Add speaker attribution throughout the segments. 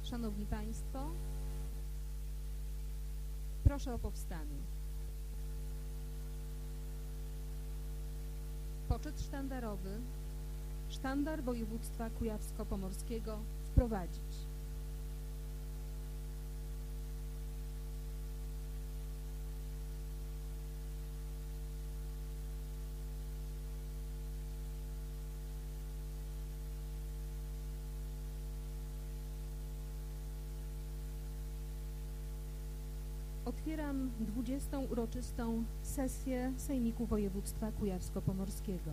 Speaker 1: Szanowni Państwo, proszę o powstanie. Poczet sztandarowy, sztandar województwa kujawsko-pomorskiego wprowadzić. Otwieram 20. uroczystą sesję Sejmiku Województwa Kujawsko-Pomorskiego.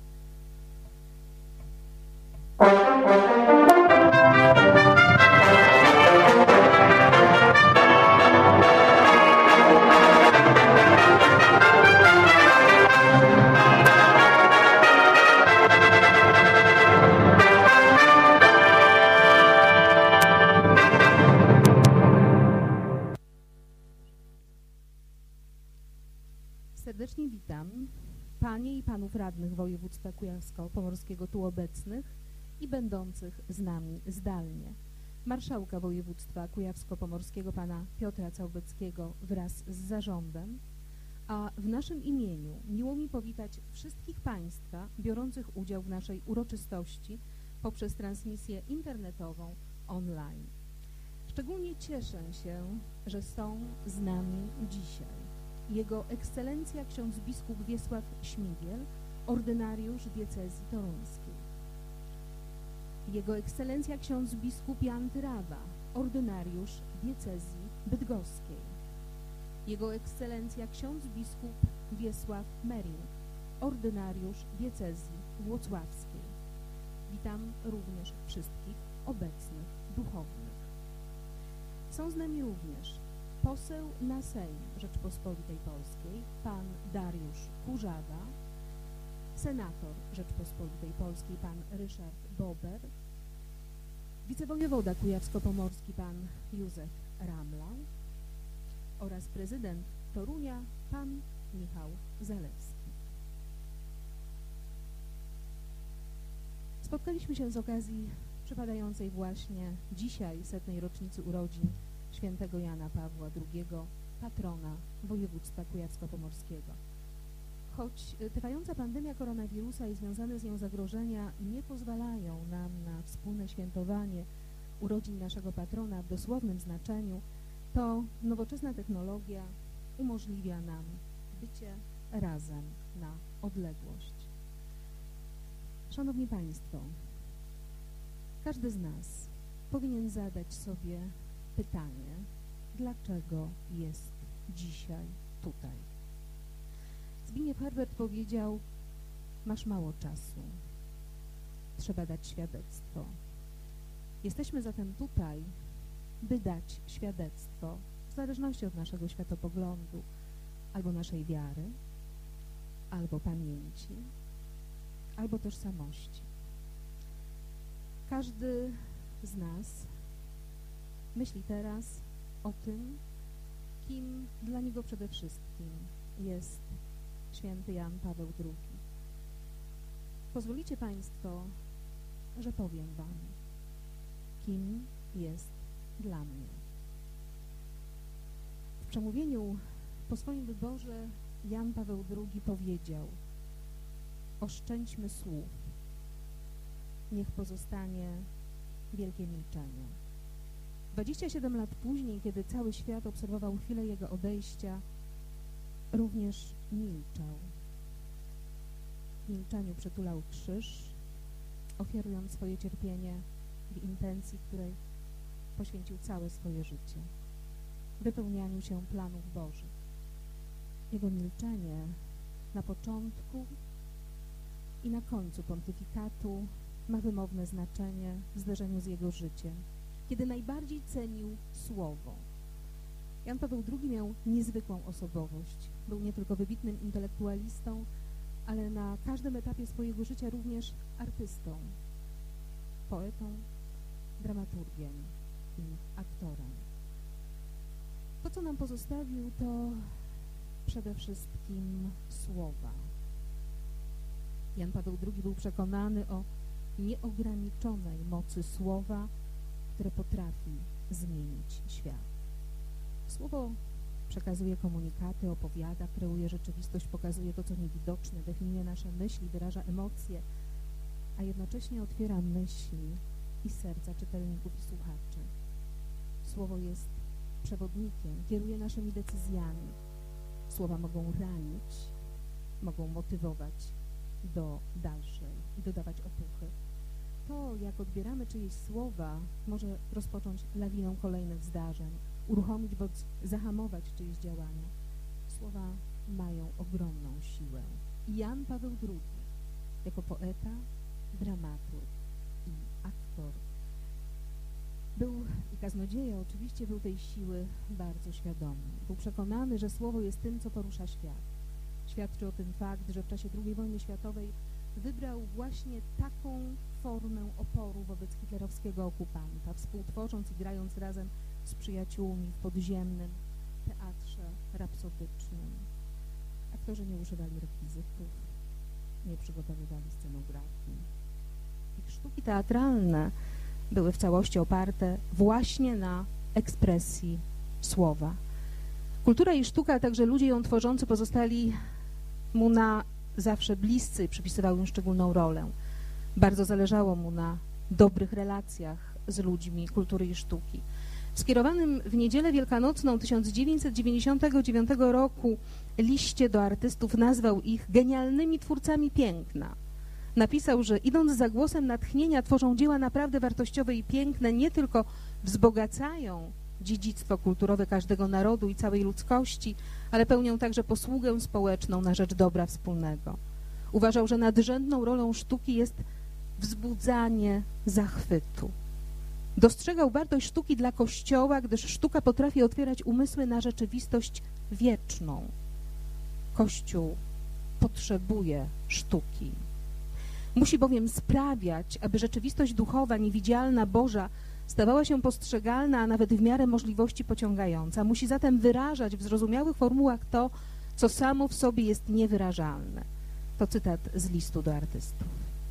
Speaker 1: Serdecznie witam Panie i Panów Radnych Województwa Kujawsko-Pomorskiego tu obecnych i będących z nami zdalnie. Marszałka Województwa Kujawsko-Pomorskiego Pana Piotra Całbeckiego wraz z zarządem, a w naszym imieniu miło mi powitać wszystkich Państwa biorących udział w naszej uroczystości poprzez transmisję internetową online. Szczególnie cieszę się, że są z nami dzisiaj Jego Ekscelencja ksiądz biskup Wiesław Śmigiel, ordynariusz diecezji toruńskiej. Jego Ekscelencja ksiądz biskup Jan Tyrawa, ordynariusz diecezji bydgoskiej. Jego Ekscelencja ksiądz biskup Wiesław Merink, ordynariusz diecezji włocławskiej. Witam również wszystkich obecnych duchownych. Są z nami również poseł na Sejm Rzeczpospolitej Polskiej, pan Dariusz Kurzawa, senator Rzeczpospolitej Polskiej, pan Ryszard Bober, wicewojewoda kujawsko-pomorski, pan Józef Ramlał oraz prezydent Torunia, pan Michał Zalewski. Spotkaliśmy się z okazji przypadającej właśnie dzisiaj 100. rocznicy urodzin świętego Jana Pawła II, patrona województwa kujawsko-pomorskiego. Choć trwająca pandemia koronawirusa i związane z nią zagrożenia nie pozwalają nam na wspólne świętowanie urodzin naszego patrona w dosłownym znaczeniu, to nowoczesna technologia umożliwia nam bycie razem na odległość. Szanowni Państwo, każdy z nas powinien zadać sobie pytanie, dlaczego jest dzisiaj tutaj. Zbigniew Herbert powiedział, masz mało czasu, trzeba dać świadectwo. Jesteśmy zatem tutaj, by dać świadectwo w zależności od naszego światopoglądu, albo naszej wiary, albo pamięci, albo tożsamości. Każdy z nas myśli teraz o tym, kim dla niego przede wszystkim jest święty Jan Paweł II. Pozwolicie Państwo, że powiem Wam, kim jest dla mnie. W przemówieniu po swoim wyborze Jan Paweł II powiedział: oszczędźmy słów, niech pozostanie wielkie milczenie. 27 lat później, kiedy cały świat obserwował chwilę jego odejścia, również milczał. W milczeniu przytulał krzyż, ofiarując swoje cierpienie w intencji, której poświęcił całe swoje życie, wypełnianiu się planów Bożych. Jego milczenie na początku i na końcu pontyfikatu ma wymowne znaczenie w zderzeniu z jego życiem, kiedy najbardziej cenił słowo. Jan Paweł II miał niezwykłą osobowość. Był nie tylko wybitnym intelektualistą, ale na każdym etapie swojego życia również artystą, poetą, dramaturgiem i aktorem. To, co nam pozostawił, to przede wszystkim słowa. Jan Paweł II był przekonany o nieograniczonej mocy słowa które potrafi zmienić świat. Słowo przekazuje komunikaty, opowiada, kreuje rzeczywistość, pokazuje to, co niewidoczne, definiuje nasze myśli, wyraża emocje, a jednocześnie otwiera myśli i serca czytelników i słuchaczy. Słowo jest przewodnikiem, kieruje naszymi decyzjami. Słowa mogą ranić, mogą motywować do dalszej i dodawać otuchy. To, jak odbieramy czyjeś słowa, może rozpocząć lawinę kolejnych zdarzeń, uruchomić bądź zahamować czyjeś działania. Słowa mają ogromną siłę. I Jan Paweł II, jako poeta, dramaturg i aktor, i kaznodzieja oczywiście był tej siły bardzo świadomy. Był przekonany, że słowo jest tym, co porusza świat. Świadczy o tym fakt, że w czasie II wojny światowej wybrał właśnie taką formę oporu wobec hitlerowskiego okupanta, współtworząc i grając razem z przyjaciółmi w podziemnym teatrze rapsodycznym. Aktorzy nie używali rekwizytów, nie przygotowywali scenografii. Ich sztuki teatralne były w całości oparte właśnie na ekspresji słowa. Kultura i sztuka, a także ludzie ją tworzący pozostali mu na zawsze bliscy i przypisywały im szczególną rolę. Bardzo zależało mu na dobrych relacjach z ludźmi kultury i sztuki. W skierowanym w niedzielę wielkanocną 1999 roku liście do artystów nazwał ich genialnymi twórcami piękna. Napisał, że idąc za głosem natchnienia tworzą dzieła naprawdę wartościowe i piękne, nie tylko wzbogacają dziedzictwo kulturowe każdego narodu i całej ludzkości, ale pełnią także posługę społeczną na rzecz dobra wspólnego. Uważał, że nadrzędną rolą sztuki jest wzbudzanie zachwytu. Dostrzegał wartość sztuki dla Kościoła, gdyż sztuka potrafi otwierać umysły na rzeczywistość wieczną. Kościół potrzebuje sztuki. Musi bowiem sprawiać, aby rzeczywistość duchowa, niewidzialna, Boża stawała się postrzegalna, a nawet w miarę możliwości pociągająca. Musi zatem wyrażać w zrozumiałych formułach to, co samo w sobie jest niewyrażalne. To cytat z listu do artystów.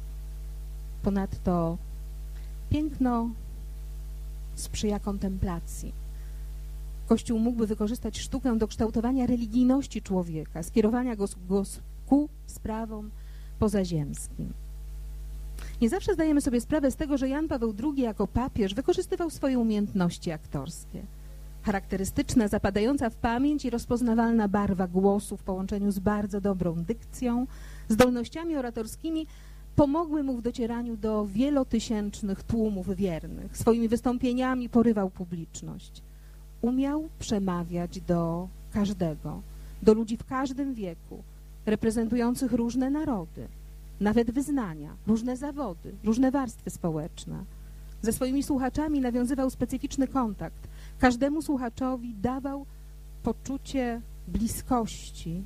Speaker 1: Ponadto piękno sprzyja kontemplacji. Kościół mógłby wykorzystać sztukę do kształtowania religijności człowieka, skierowania go ku sprawom pozaziemskim. Nie zawsze zdajemy sobie sprawę z tego, że Jan Paweł II jako papież wykorzystywał swoje umiejętności aktorskie. Charakterystyczna, zapadająca w pamięć i rozpoznawalna barwa głosu w połączeniu z bardzo dobrą dykcją, zdolnościami oratorskimi pomogły mu w docieraniu do wielotysięcznych tłumów wiernych. Swoimi wystąpieniami porywał publiczność. Umiał przemawiać do każdego, do ludzi w każdym wieku, reprezentujących różne narody, nawet wyznania, różne zawody, różne warstwy społeczne. Ze swoimi słuchaczami nawiązywał specyficzny kontakt. Każdemu słuchaczowi dawał poczucie bliskości.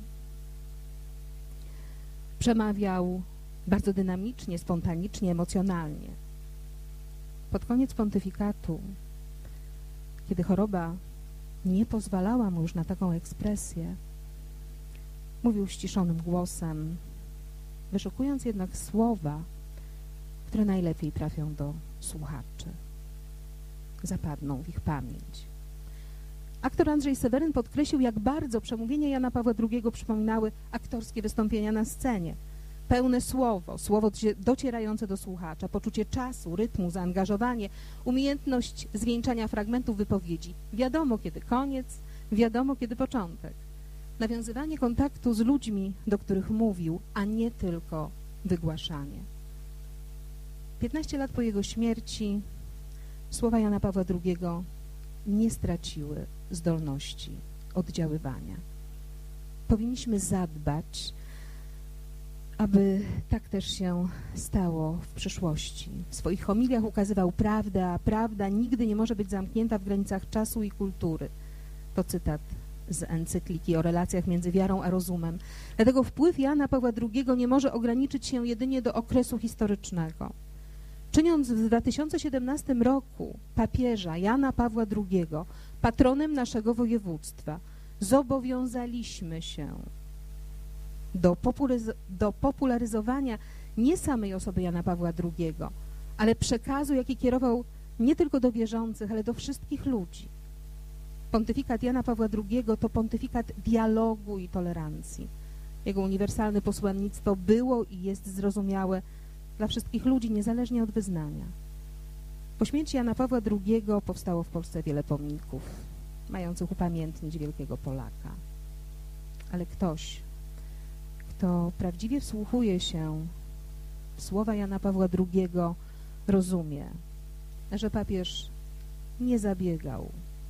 Speaker 1: Przemawiał bardzo dynamicznie, spontanicznie, emocjonalnie. Pod koniec pontyfikatu, kiedy choroba nie pozwalała mu już na taką ekspresję, mówił ściszonym głosem, wyszukując jednak słowa, które najlepiej trafią do słuchaczy, zapadną w ich pamięć. Aktor Andrzej Seweryn podkreślił, jak bardzo przemówienia Jana Pawła II przypominały aktorskie wystąpienia na scenie. Pełne słowo docierające do słuchacza, poczucie czasu, rytmu, zaangażowanie, umiejętność zwieńczania fragmentów wypowiedzi. Wiadomo, kiedy koniec, wiadomo, kiedy początek. Nawiązywanie kontaktu z ludźmi, do których mówił, a nie tylko wygłaszanie. 15 lat po jego śmierci słowa Jana Pawła II nie straciły zdolności oddziaływania. Powinniśmy zadbać, aby tak też się stało w przyszłości. W swoich homiliach ukazywał prawdę, a prawda nigdy nie może być zamknięta w granicach czasu i kultury. To cytat z encykliki o relacjach między wiarą a rozumem. Dlatego wpływ Jana Pawła II nie może ograniczyć się jedynie do okresu historycznego. Czyniąc w 2017 roku papieża Jana Pawła II patronem naszego województwa, zobowiązaliśmy się do popularyzowania nie samej osoby Jana Pawła II, ale przekazu, jaki kierował nie tylko do wierzących, ale do wszystkich ludzi. Pontyfikat Jana Pawła II to pontyfikat dialogu i tolerancji. Jego uniwersalne posłannictwo było i jest zrozumiałe dla wszystkich ludzi, niezależnie od wyznania. Po śmierci Jana Pawła II powstało w Polsce wiele pomników, mających upamiętnić wielkiego Polaka. Ale ktoś, kto prawdziwie wsłuchuje się w słowa Jana Pawła II, rozumie, że papież nie zabiegał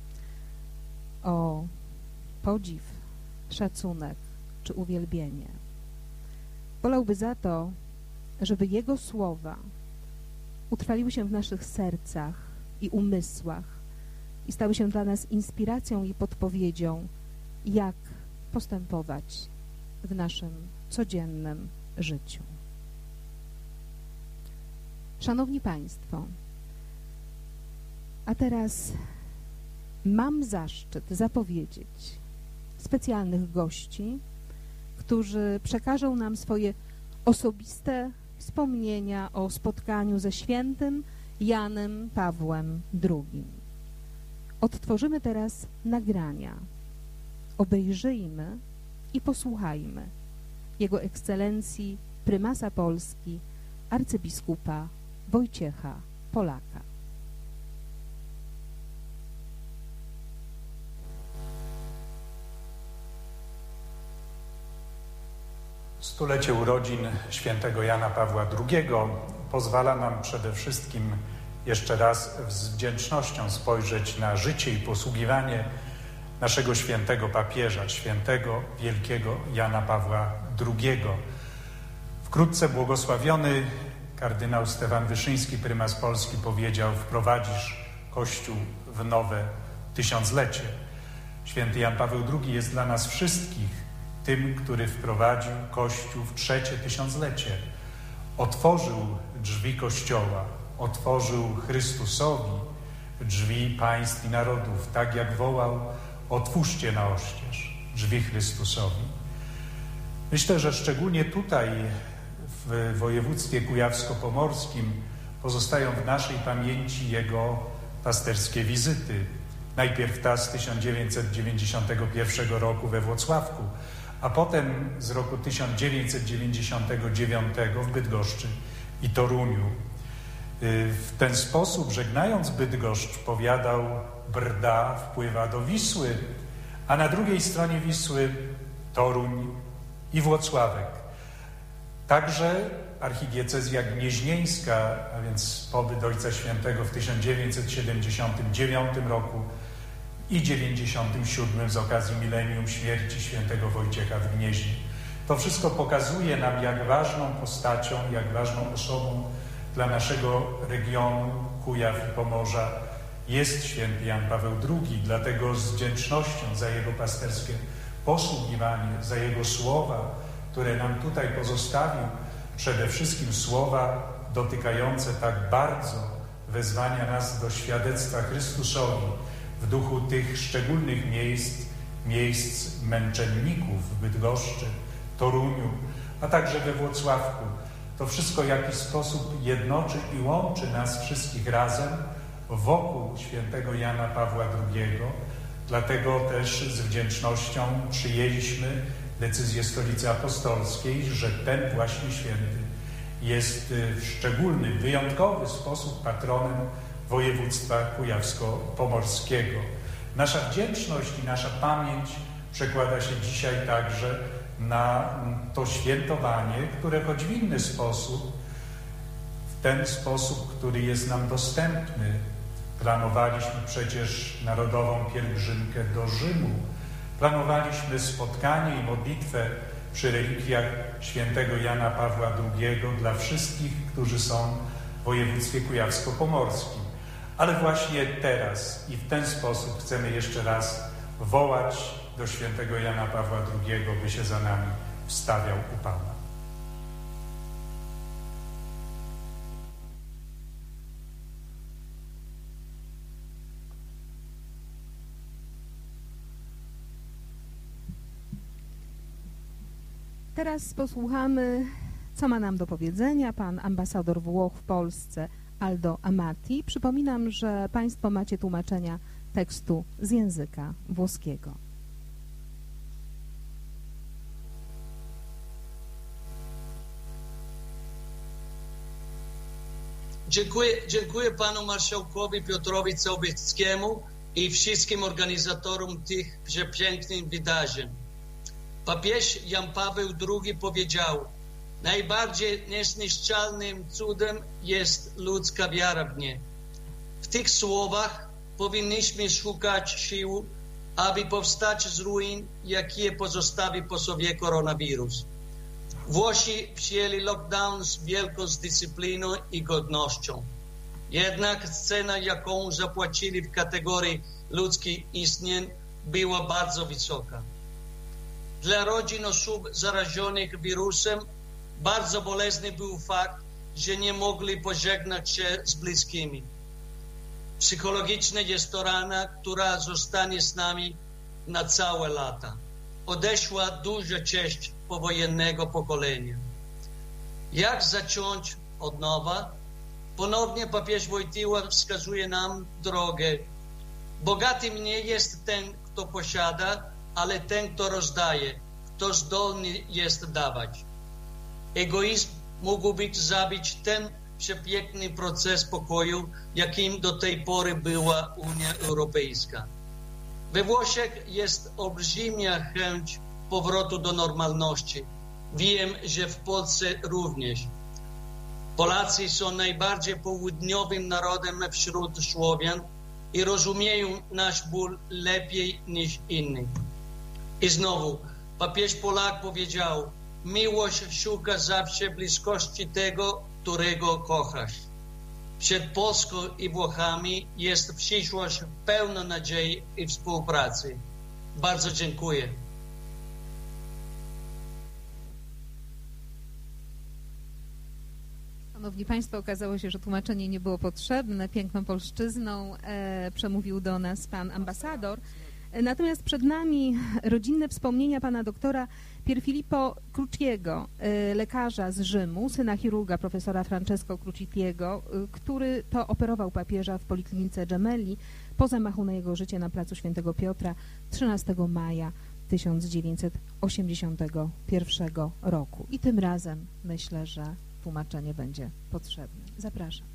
Speaker 1: o podziw, szacunek czy uwielbienie. Wolałby za to, żeby jego słowa utrwaliły się w naszych sercach i umysłach i stały się dla nas inspiracją i podpowiedzią, jak postępować w naszym codziennym życiu. Szanowni Państwo, a teraz mam zaszczyt zapowiedzieć specjalnych gości, którzy przekażą nam swoje osobiste wspomnienia o spotkaniu ze świętym Janem Pawłem II. Odtworzymy teraz nagrania. Obejrzyjmy i posłuchajmy Jego Ekscelencji Prymasa Polski, arcybiskupa Wojciecha Polaka.
Speaker 2: Stulecie urodzin świętego Jana Pawła II pozwala nam przede wszystkim jeszcze raz z wdzięcznością spojrzeć na życie i posługiwanie naszego świętego papieża, świętego wielkiego Jana Pawła II. Wkrótce błogosławiony kardynał Stefan Wyszyński, prymas Polski, powiedział: wprowadzisz Kościół w nowe tysiąclecie. Święty Jan Paweł II jest dla nas wszystkich tym, który wprowadził Kościół w trzecie tysiąclecie. Otworzył drzwi Kościoła, otworzył Chrystusowi drzwi państw i narodów, tak jak wołał: otwórzcie na oścież drzwi Chrystusowi. Myślę, że szczególnie tutaj w województwie kujawsko-pomorskim pozostają w naszej pamięci jego pasterskie wizyty. Najpierw ta z 1991 roku we Włocławku, a potem z roku 1999 w Bydgoszczy i Toruniu. W ten sposób, żegnając Bydgoszcz, powiadał: Brda wpływa do Wisły, a na drugiej stronie Wisły Toruń i Włocławek. Także archidiecezja gnieźnieńska, a więc pobyt Ojca Świętego w 1979 roku i 97 z okazji milenium śmierci świętego Wojciecha w Gnieźnie. To wszystko pokazuje nam, jak ważną postacią, jak ważną osobą dla naszego regionu Kujaw i Pomorza jest święty Jan Paweł II. Dlatego z wdzięcznością za jego pasterskie posługiwanie, za jego słowa, które nam tutaj pozostawił, przede wszystkim słowa dotykające tak bardzo wezwania nas do świadectwa Chrystusowi w duchu tych szczególnych miejsc męczenników w Bydgoszczy, Toruniu, a także we Włocławku. To wszystko w jakiś sposób jednoczy i łączy nas wszystkich razem wokół świętego Jana Pawła II. Dlatego też z wdzięcznością przyjęliśmy decyzję Stolicy Apostolskiej, że ten właśnie święty jest w szczególny, wyjątkowy sposób patronem województwa kujawsko-pomorskiego. Nasza wdzięczność i nasza pamięć przekłada się dzisiaj także na to świętowanie, które choć w inny sposób, w ten sposób, który jest nam dostępny. Planowaliśmy przecież narodową pielgrzymkę do Rzymu. Planowaliśmy spotkanie i modlitwę przy relikwiach świętego Jana Pawła II dla wszystkich, którzy są w województwie kujawsko-pomorskim. Ale właśnie teraz i w ten sposób chcemy jeszcze raz wołać do świętego Jana Pawła II, by się za nami wstawiał u Pana.
Speaker 1: Teraz posłuchamy, co ma nam do powiedzenia pan ambasador Włoch w Polsce, Aldo Amati. Przypominam, że Państwo macie tłumaczenia tekstu z języka włoskiego.
Speaker 3: Dziękuję panu marszałkowi Piotrowi Całbieckiemu i wszystkim organizatorom tych przepięknych wydarzeń. Papież Jan Paweł II powiedział: najbardziej niezniszczalnym cudem jest ludzka wiara w nie. W tych słowach powinniśmy szukać sił, aby powstać z ruin, jakie pozostawi po sobie koronawirus. Włosi przyjęli lockdown z wielką dyscypliną i godnością. Jednak cena, jaką zapłacili w kategorii ludzkich istnień, była bardzo wysoka. Dla rodzin osób zarażonych wirusem bardzo bolesny był fakt, że nie mogli pożegnać się z bliskimi. Psychologiczna jest to rana, która zostanie z nami na całe lata. Odeszła duża część powojennego pokolenia. Jak zacząć od nowa? Ponownie papież Wojtyła wskazuje nam drogę. Bogatym nie jest ten, kto posiada, ale ten, kto rozdaje, kto zdolny jest dawać. Egoizm mógłby zabić ten przepiękny proces pokoju, jakim do tej pory była Unia Europejska. We Włoszech jest olbrzymia chęć powrotu do normalności. Wiem, że w Polsce również. Polacy są najbardziej południowym narodem wśród Słowian i rozumieją nasz ból lepiej niż inni. I znowu, papież Polak powiedział: miłość szuka zawsze bliskości tego, którego kochasz. Przed Polską i Włochami jest przyszłość pełna nadziei i współpracy. Bardzo dziękuję.
Speaker 1: Szanowni Państwo, okazało się, że tłumaczenie nie było potrzebne. Piękną polszczyzną przemówił do nas pan ambasador. Natomiast przed nami rodzinne wspomnienia pana doktora Pierfilippo Cruciego, lekarza z Rzymu, syna chirurga profesora Francesco Crucitiego, który to operował papieża w Poliklinice Gemelli po zamachu na jego życie na placu Świętego Piotra 13 maja 1981 roku. I tym razem myślę, że tłumaczenie będzie potrzebne. Zapraszam.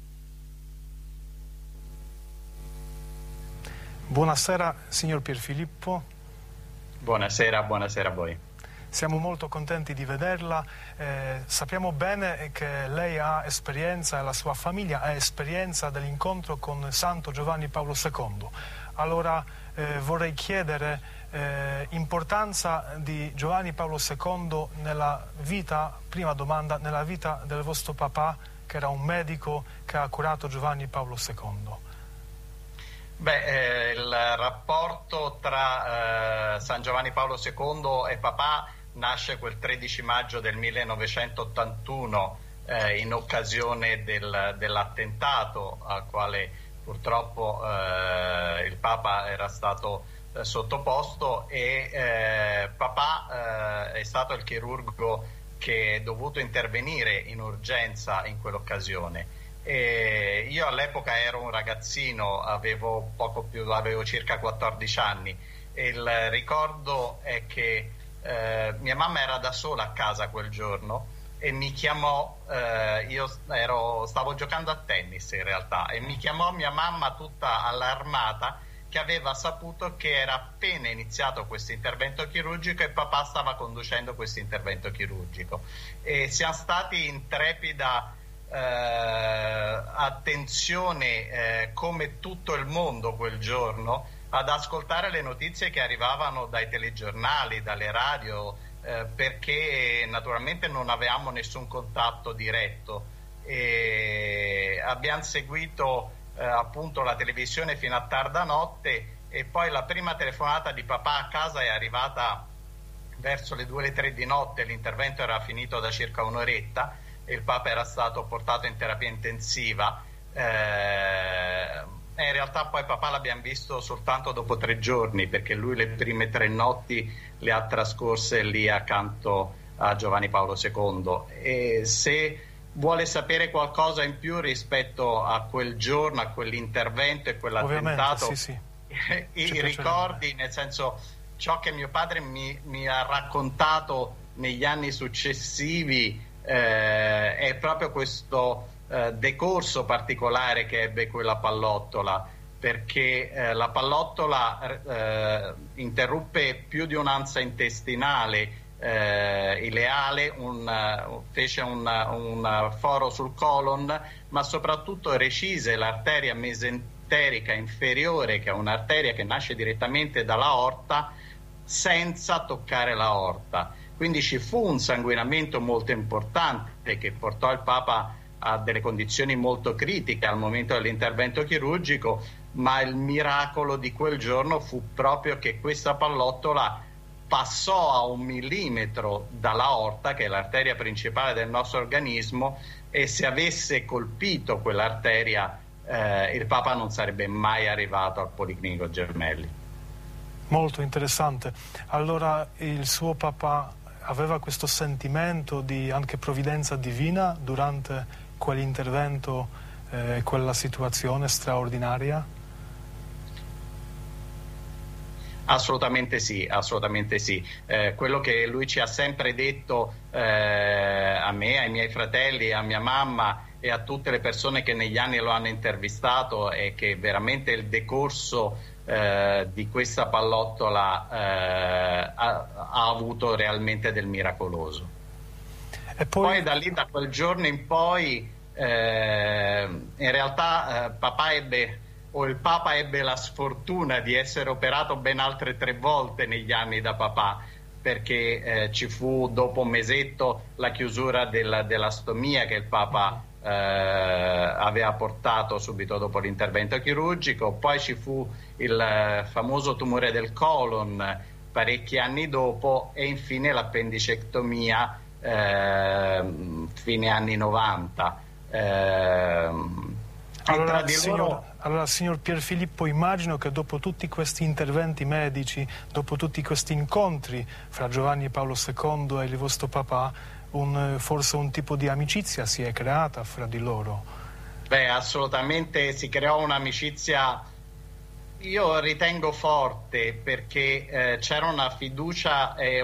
Speaker 4: Buonasera, signor Pierfilippo.
Speaker 5: Buonasera, buonasera a voi.
Speaker 4: Siamo molto contenti di vederla. Sappiamo bene che lei ha esperienza e la sua famiglia ha esperienza dell'incontro con Santo Giovanni Paolo II. Allora vorrei chiedere importanza di Giovanni Paolo II nella vita, prima domanda, nella vita del vostro papà, che era un medico che ha curato Giovanni Paolo II.
Speaker 5: Il rapporto tra San Giovanni Paolo II e papà nasce quel 13 maggio del 1981 in occasione dell'attentato al quale purtroppo il Papa era stato sottoposto e papà è stato il chirurgo che è dovuto intervenire in urgenza in quell'occasione. E io all'epoca ero un ragazzino, avevo circa 14 anni e il ricordo è che mia mamma era da sola a casa quel giorno e mi chiamò, stavo giocando a tennis in realtà, e mi chiamò mia mamma tutta allarmata che aveva saputo che era appena iniziato questo intervento chirurgico e papà stava conducendo questo intervento chirurgico. E siamo stati in trepida attenzione come tutto il mondo quel giorno ad ascoltare le notizie che arrivavano dai telegiornali, dalle radio, perché naturalmente non avevamo nessun contatto diretto e abbiamo seguito appunto la televisione fino a tarda notte e poi la prima telefonata di papà a casa è arrivata verso le 2 o le 3 di notte, l'intervento era finito da circa un'oretta e il Papa era stato portato in terapia intensiva. In realtà poi papà l'abbiamo visto soltanto dopo 3 giorni perché lui le prime 3 notti le ha trascorse lì accanto a Giovanni Paolo II e se vuole sapere qualcosa in più rispetto a quel giorno, a quell'intervento e quell'attentato,
Speaker 4: sì.
Speaker 5: I ricordi, nel senso, ciò che mio padre mi ha raccontato negli anni successivi è proprio questo decorso particolare che ebbe quella pallottola, perché la pallottola interruppe più di un'ansa intestinale ileale, fece un foro sul colon, ma soprattutto recise l'arteria mesenterica inferiore, che è un'arteria che nasce direttamente dall'aorta, senza toccare l'aorta. Quindi ci fu un sanguinamento molto importante che portò il Papa a delle condizioni molto critiche al momento dell'intervento chirurgico, ma il miracolo di quel giorno fu proprio che questa pallottola passò a 1 millimetro dall'aorta, che è l'arteria principale del nostro organismo, e se avesse colpito quell'arteria il Papa non sarebbe mai arrivato al Policlinico Gemelli.
Speaker 4: Molto interessante. Allora il suo papà aveva questo sentimento di anche provvidenza divina durante quell'intervento, quella situazione straordinaria?
Speaker 5: Assolutamente sì, assolutamente sì. Quello che lui ci ha sempre detto a me, ai miei fratelli, a mia mamma e a tutte le persone che negli anni lo hanno intervistato è che veramente il decorso di questa pallottola ha avuto realmente del miracoloso.
Speaker 4: E poi
Speaker 5: da lì, da quel giorno in poi, in realtà il Papa ebbe la sfortuna di essere operato ben altre 3 volte negli anni da papà, perché ci fu dopo un mesetto la chiusura della stomia che il Papa aveva portato subito dopo l'intervento chirurgico, poi ci fu il famoso tumore del colon parecchi anni dopo e infine l'appendicectomia fine anni 90.
Speaker 4: Allora, signor Pierfilippo, immagino che dopo tutti questi interventi medici, dopo tutti questi incontri fra Giovanni Paolo II e il vostro papà, forse un tipo di amicizia si è creata fra di loro.
Speaker 5: Beh, assolutamente si creò un'amicizia, io ritengo forte, perché c'era una fiducia e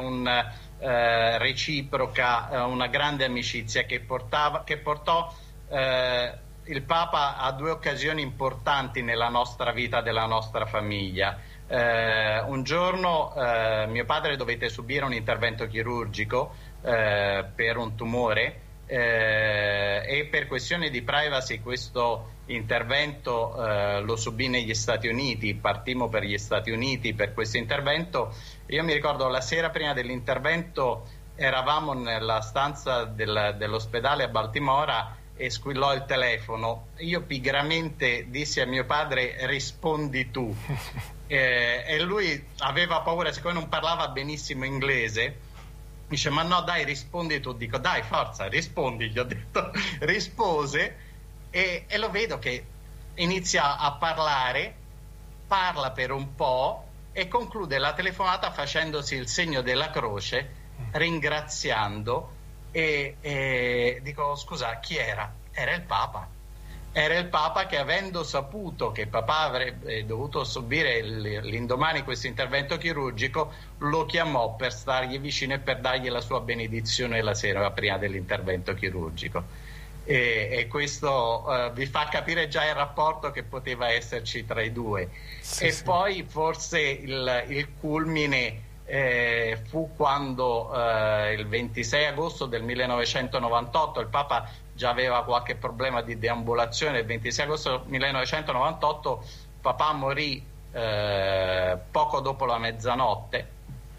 Speaker 5: reciproca, una grande amicizia che portò il Papa a 2 occasioni importanti nella nostra vita, della nostra famiglia. Un giorno mio padre dovette subire un intervento chirurgico per un tumore e per questioni di privacy questo intervento lo subì negli Stati Uniti. Partimmo per gli Stati Uniti per questo intervento. Io mi ricordo la sera prima dell'intervento eravamo nella stanza dell'ospedale a Baltimora e squillò il telefono. Io pigramente dissi a mio padre: rispondi tu. E lui aveva paura, siccome non parlava benissimo inglese, dice: ma no, dai, rispondi tu. Dico: dai, forza, rispondi. Gli ho detto. Rispose e lo vedo che inizia a parla per un po' e conclude la telefonata facendosi il segno della croce, ringraziando. E dico: scusa, chi era? Era il Papa. Era il Papa che, avendo saputo che papà avrebbe dovuto subire l'indomani questo intervento chirurgico, lo chiamò per stargli vicino e per dargli la sua benedizione la sera prima dell'intervento chirurgico. E questo vi fa capire già il rapporto che poteva esserci tra i due. Sì. Poi forse il culmine fu quando il 26 agosto del 1998 il Papa già aveva qualche problema di deambulazione. Il 26 agosto 1998 papà morì poco dopo la mezzanotte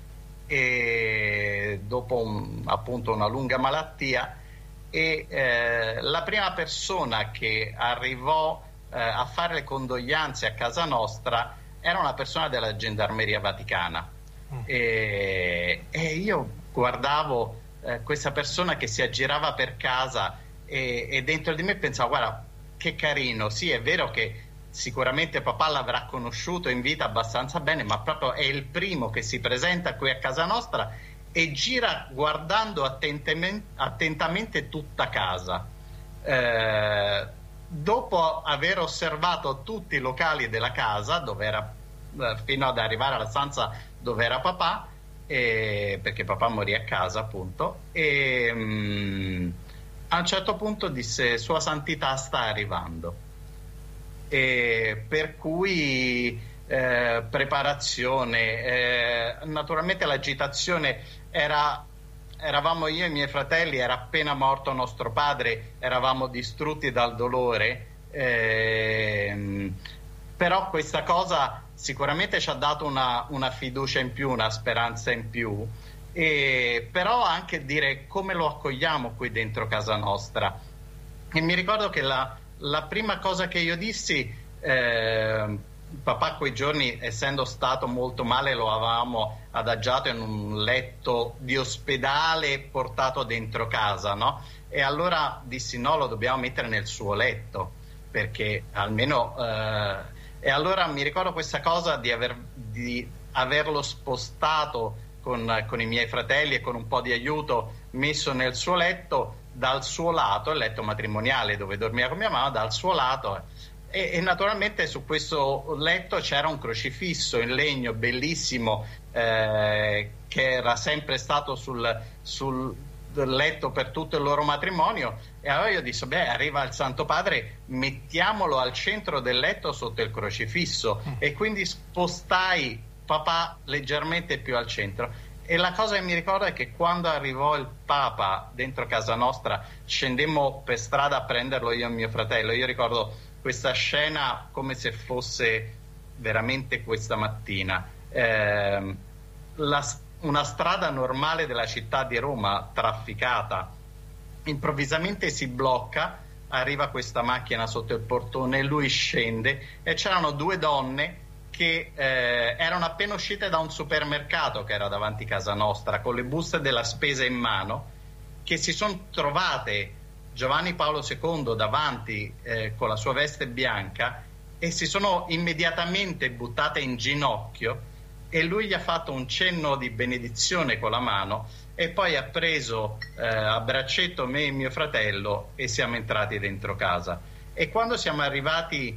Speaker 5: e dopo appunto una lunga malattia, e la prima persona che arrivò a fare le condoglianze a casa nostra era una persona della Gendarmeria Vaticana. E io guardavo questa persona che si aggirava per casa e dentro di me pensavo: guarda che carino, sì, è vero che sicuramente papà l'avrà conosciuto in vita abbastanza bene, ma proprio è il primo che si presenta qui a casa nostra e gira guardando attentamente tutta casa. dopo aver osservato tutti i locali della casa, dove era, fino ad arrivare alla stanza dove era papà, perché papà morì a casa appunto, e a un certo punto disse: Sua Santità sta arrivando, e per cui preparazione, naturalmente l'agitazione eravamo io e i miei fratelli, era appena morto nostro padre, eravamo distrutti dal dolore, però questa cosa sicuramente ci ha dato una fiducia in più, una speranza in più, però anche dire come lo accogliamo qui dentro casa nostra. E mi ricordo che la prima cosa che io dissi, papà quei giorni, essendo stato molto male, lo avevamo adagiato in un letto di ospedale portato dentro casa, no? E allora dissi: no, lo dobbiamo mettere nel suo letto, perché almeno e allora mi ricordo questa cosa di averlo spostato con i miei fratelli e con un po' di aiuto, messo nel suo letto, dal suo lato, il letto matrimoniale dove dormiva con mia mamma, dal suo lato. E naturalmente su questo letto c'era un crocifisso in legno bellissimo, che era sempre stato sul letto per tutto il loro matrimonio. E allora io dissi: beh, arriva il Santo Padre, mettiamolo al centro del letto sotto il crocifisso. E quindi spostai papà leggermente più al centro. E la cosa che mi ricordo è che quando arrivò il Papa dentro casa nostra, scendemmo per strada a prenderlo io e mio fratello. Io ricordo questa scena come se fosse veramente questa mattina. Una strada normale della città di Roma, trafficata, improvvisamente si blocca, arriva questa macchina sotto il portone, lui scende e c'erano due donne che erano appena uscite da un supermercato che era davanti a casa nostra, con le buste della spesa in mano, che si sono trovate Giovanni Paolo II davanti con la sua veste bianca e si sono immediatamente buttate in ginocchio, e lui gli ha fatto un cenno di benedizione con la mano e poi ha preso a braccetto me e mio fratello e siamo entrati dentro casa. E quando siamo arrivati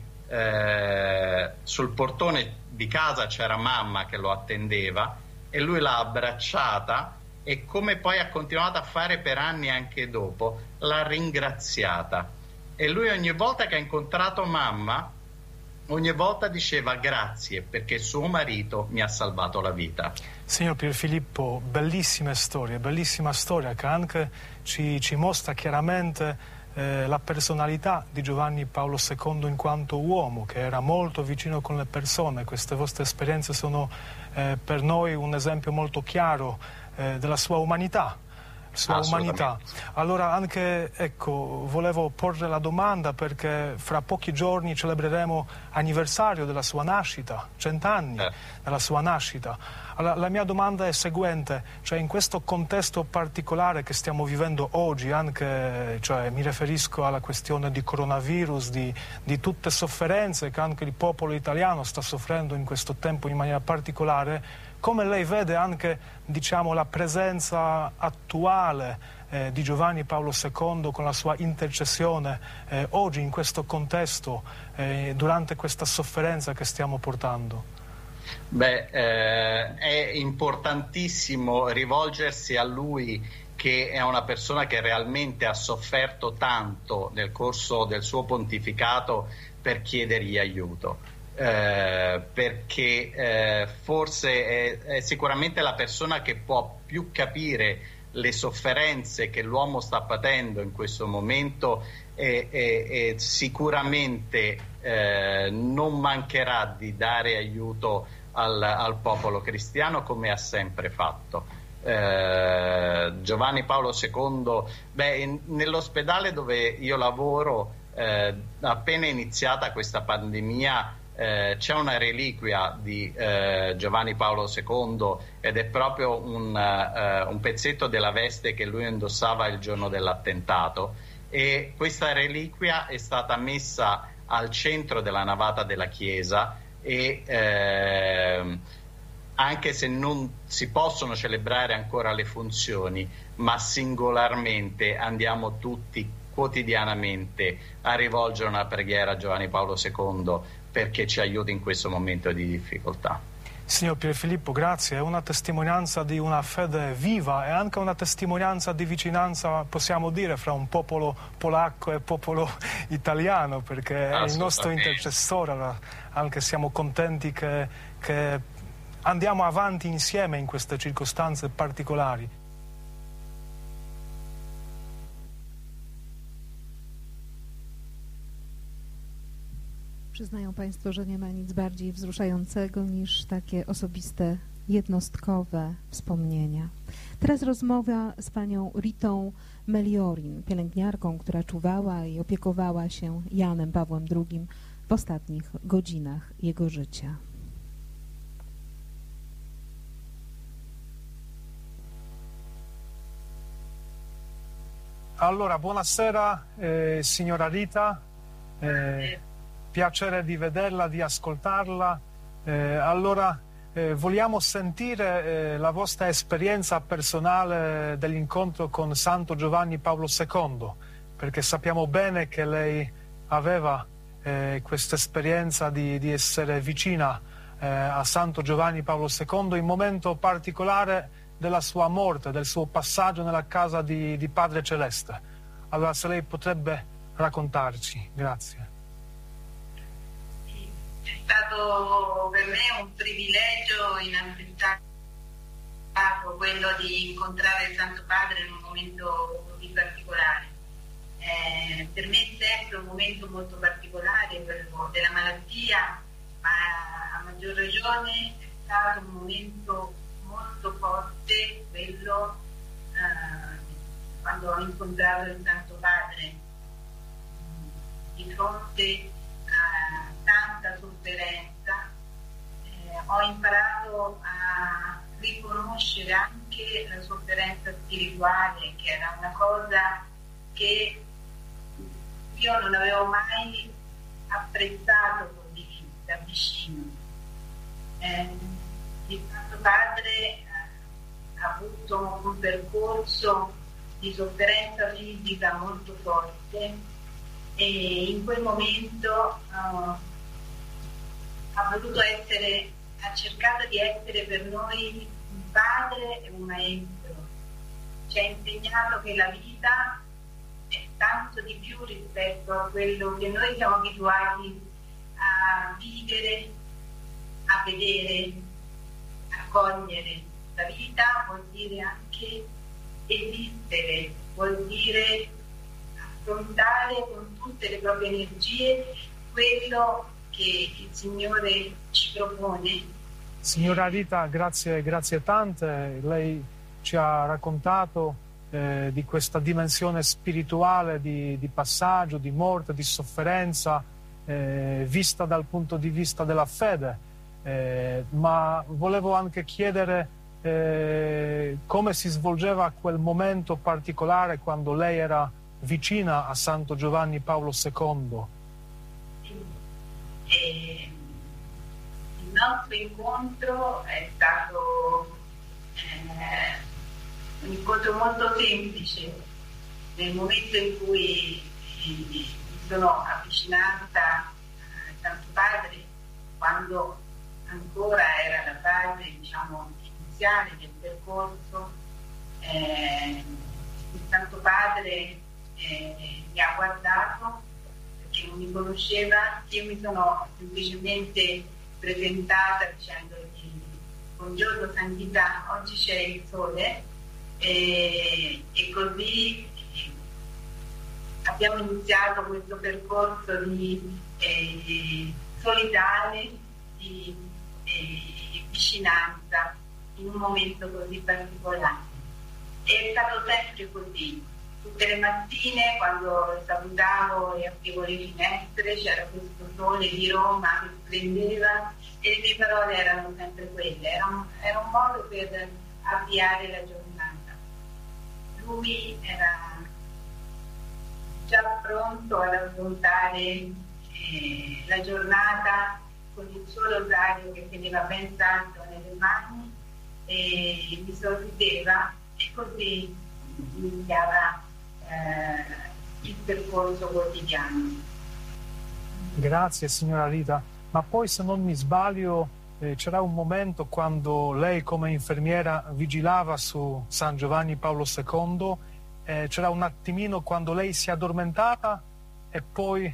Speaker 5: sul portone di casa c'era mamma che lo attendeva e lui l'ha abbracciata, e come poi ha continuato a fare per anni anche dopo, l'ha ringraziata. E lui ogni volta che ha incontrato mamma, ogni volta diceva grazie perché suo marito mi ha salvato la vita.
Speaker 4: Signor Pierfilippo, bellissima storia che anche ci mostra chiaramente la personalità di Giovanni Paolo II in quanto uomo, che era molto vicino con le persone. Queste vostre esperienze sono per noi un esempio molto chiaro della sua umanità. Allora anche, ecco, volevo porre la domanda, perché fra pochi giorni celebreremo anniversario della sua nascita, 100 anni della sua nascita. Allora, la mia domanda è seguente, cioè in questo contesto particolare che stiamo vivendo oggi, anche, cioè, mi riferisco alla questione di coronavirus, di tutte sofferenze che anche il popolo italiano sta soffrendo in questo tempo in maniera particolare, come lei vede anche, diciamo, la presenza attuale di Giovanni Paolo II con la sua intercessione oggi in questo contesto, durante questa sofferenza che stiamo portando?
Speaker 5: Beh, è importantissimo rivolgersi a lui, che è una persona che realmente ha sofferto tanto nel corso del suo pontificato, per chiedergli aiuto. Perché forse è sicuramente la persona che può più capire le sofferenze che l'uomo sta patendo in questo momento, e sicuramente non mancherà di dare aiuto al popolo cristiano, come ha sempre fatto. Giovanni Paolo II, nell'ospedale dove io lavoro, appena iniziata questa pandemia, c'è una reliquia di Giovanni Paolo II, ed è proprio un pezzetto della veste che lui indossava il giorno dell'attentato, e questa reliquia è stata messa al centro della navata della chiesa, e anche se non si possono celebrare ancora le funzioni, ma singolarmente andiamo tutti quotidianamente a rivolgere una preghiera a Giovanni Paolo II perché ci aiuti in questo momento di difficoltà.
Speaker 4: Signor Pierfilippo, grazie. È una testimonianza di una fede viva e anche una testimonianza di vicinanza, possiamo dire, fra un popolo polacco e popolo italiano, perché è il nostro intercessore. Anche siamo contenti che andiamo avanti insieme in queste circostanze particolari.
Speaker 1: Przyznają Państwo, że nie ma nic bardziej wzruszającego niż takie osobiste, jednostkowe wspomnienia. Teraz rozmowa z panią Ritą Meliorin, pielęgniarką, która czuwała i opiekowała się Janem Pawłem II w ostatnich godzinach jego życia.
Speaker 4: Allora, buonasera signora Rita. Piacere di vederla, di ascoltarla. Vogliamo sentire la vostra esperienza personale dell'incontro con Santo Giovanni Paolo II, perché sappiamo bene che lei aveva questa esperienza di essere vicina a Santo Giovanni Paolo II in un momento particolare della sua morte, del suo passaggio nella casa di Padre Celeste. Allora, se lei potrebbe raccontarci. Grazie.
Speaker 6: È stato per me un privilegio innanzitutto quello di incontrare il Santo Padre in un momento così particolare. Per me è sempre un momento molto particolare, quello della malattia, ma a maggior ragione è stato un momento molto forte quello quando ho incontrato il Santo Padre di fronte a tanta sofferenza. Ho imparato a riconoscere anche la sofferenza spirituale, che era una cosa che io non avevo mai apprezzato così da vicino. Il Santo Padre ha avuto un percorso di sofferenza fisica molto forte e in quel momento ha cercato di essere per noi un padre e un maestro. Ci ha insegnato che la vita è tanto di più rispetto a quello che noi siamo abituati a vivere, a vedere, a cogliere. La vita vuol dire anche esistere, vuol dire affrontare con tutte le proprie energie quello che il Signore ci propone.
Speaker 4: Signora Rita, grazie tante. Lei ci ha raccontato di questa dimensione spirituale di passaggio, di morte, di sofferenza, vista dal punto di vista della fede. Ma volevo anche chiedere come si svolgeva quel momento particolare quando lei era vicina a Santo Giovanni Paolo II.
Speaker 6: Il nostro incontro è stato un incontro molto semplice. Nel momento in cui mi sono avvicinata al Santo Padre, quando ancora era la fase, diciamo, iniziale del percorso, il Santo Padre mi ha guardato perché non mi conosceva. Io mi sono semplicemente presentata dicendogli: buongiorno Santità, oggi c'è il sole, e così abbiamo iniziato questo percorso di solidale, di vicinanza in un momento così particolare. È stato sempre così. Tutte le mattine quando salutavo e aprivo le finestre c'era questo sole di Roma che splendeva e le mie parole erano sempre quelle. Era un modo per avviare la giornata. Lui era già pronto ad affrontare la giornata con il suo rosario che teneva ben saldo nelle mani e mi sorrideva, e così iniziava il percorso quotidiano.
Speaker 4: Grazie signora Rita, ma poi se non mi sbaglio c'era un momento quando lei come infermiera vigilava su San Giovanni Paolo II, c'era un attimino quando lei si è addormentata e poi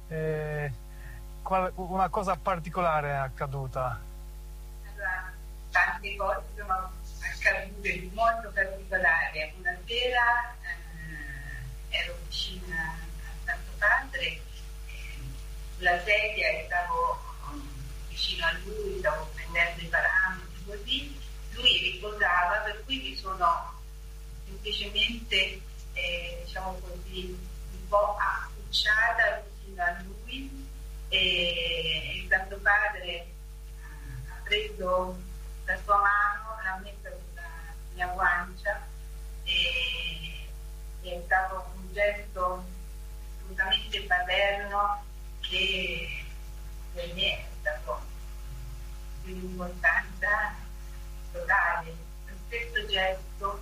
Speaker 4: una cosa particolare è accaduta.
Speaker 6: Allora, tante cose sono accadute molto particolari. Una sera ero vicina al Santo Padre, sulla sedia e stavo vicino a lui, stavo prendendo i parametri così, lui riposava, per cui mi sono semplicemente diciamo così un po' accucciata vicino a lui e il Santo Padre ha preso la sua mano, l'ha messa sulla mia guancia e è stato un gesto assolutamente paterno che per me è stato di un'importanza totale. Lo stesso gesto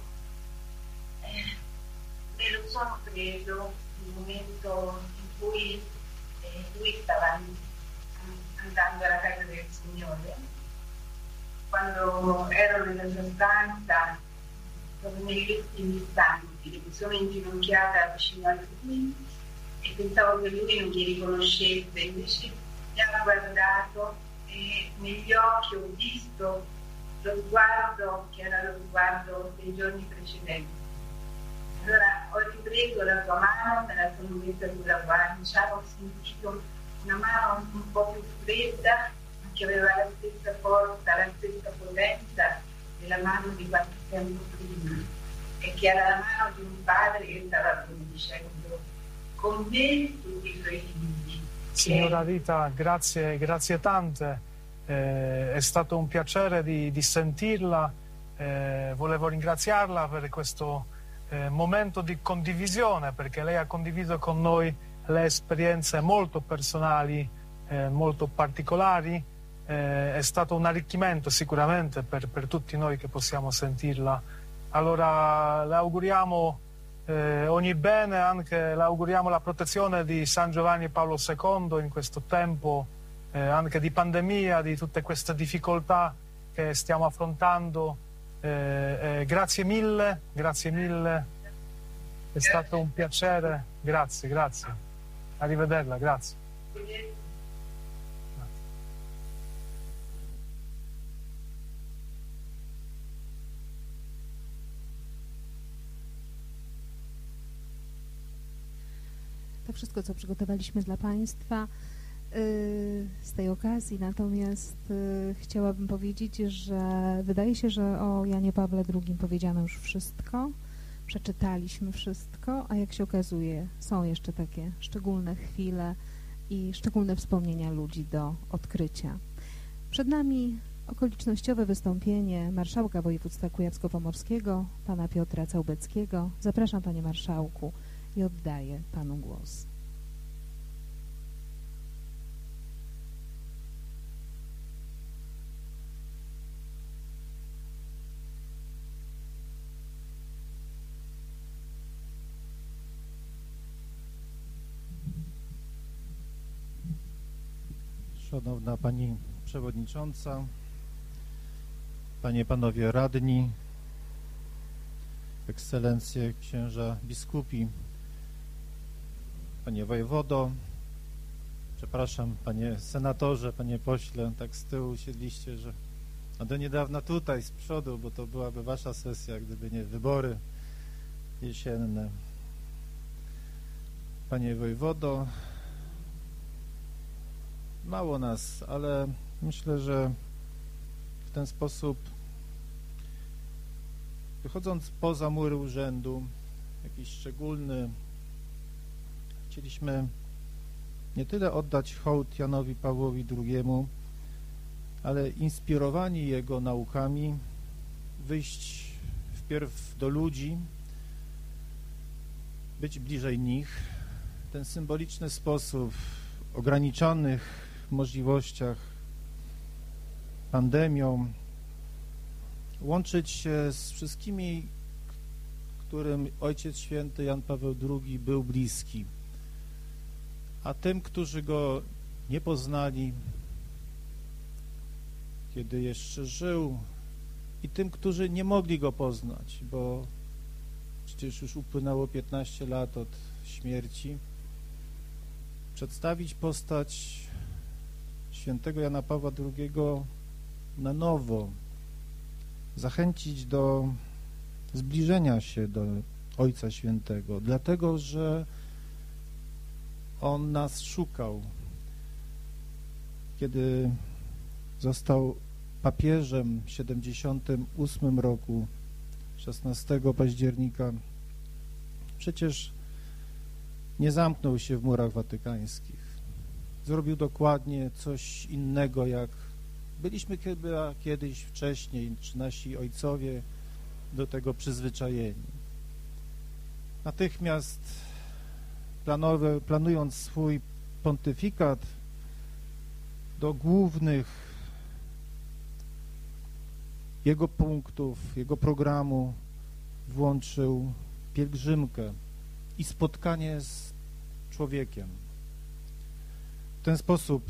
Speaker 6: me lo sono preso nel momento in cui lui stava andando alla casa del Signore, quando ero nella sua stanza, proprio negli ultimi istanti, mi sono inginocchiata vicino a lui e pensavo che lui non mi riconoscesse, invece mi ha guardato e negli occhi ho visto lo sguardo che era lo sguardo dei giorni precedenti. Allora ho ripreso la sua mano, me la sono messa sulla guancia, ho sentito una mano un po' più fredda, ma che aveva la stessa forza, la stessa potenza della mano di qualche tempo prima, e che era la mano di un padre che stava benedicendo con me tutti i suoi figli.
Speaker 4: Signora Rita, grazie tante, è stato un piacere di sentirla, volevo ringraziarla per questo momento di condivisione, perché lei ha condiviso con noi le esperienze molto personali, molto particolari, è stato un arricchimento sicuramente per tutti noi che possiamo sentirla. Allora le auguriamo ogni bene, anche le auguriamo la protezione di San Giovanni Paolo II in questo tempo anche di pandemia, di tutte queste difficoltà che stiamo affrontando. Grazie mille, è stato un piacere, grazie, arrivederla, grazie.
Speaker 1: To wszystko, co przygotowaliśmy dla Państwa z tej okazji, natomiast chciałabym powiedzieć, że wydaje się, że o Janie Pawle II powiedziano już wszystko, przeczytaliśmy wszystko, a jak się okazuje, są jeszcze takie szczególne chwile i szczególne wspomnienia ludzi do odkrycia. Przed nami okolicznościowe wystąpienie marszałka województwa kujawsko-pomorskiego, pana Piotra Całbeckiego. Zapraszam, panie marszałku, i oddaję panu głos.
Speaker 7: Szanowna Pani Przewodnicząca, Panie, Panowie Radni, Ekscelencje, Księża Biskupi, Panie Wojewodo, przepraszam, Panie Senatorze, Panie Pośle, tak z tyłu siedliście, że a do niedawna tutaj z przodu, bo to byłaby Wasza sesja, gdyby nie wybory jesienne. Panie Wojewodo, mało nas, ale myślę, że w ten sposób, wychodząc poza mury urzędu, jakiś szczególny, chcieliśmy nie tyle oddać hołd Janowi Pawłowi II, ale inspirowani jego naukami wyjść wpierw do ludzi, być bliżej nich, w ten symboliczny sposób, w ograniczonych możliwościach, pandemią, łączyć się z wszystkimi, którym Ojciec Święty Jan Paweł II był bliski. A tym, którzy go nie poznali, kiedy jeszcze żył, i tym, którzy nie mogli go poznać, bo przecież już upłynęło 15 lat od śmierci, przedstawić postać świętego Jana Pawła II na nowo, zachęcić do zbliżenia się do Ojca Świętego, dlatego, że On nas szukał. Kiedy został papieżem w 78 roku, 16 października, przecież nie zamknął się w murach watykańskich. Zrobił dokładnie coś innego, jak byliśmy chyba kiedyś wcześniej, czy nasi ojcowie do tego przyzwyczajeni. Natychmiast planując swój pontyfikat, do głównych jego punktów, jego programu włączył pielgrzymkę i spotkanie z człowiekiem. W ten sposób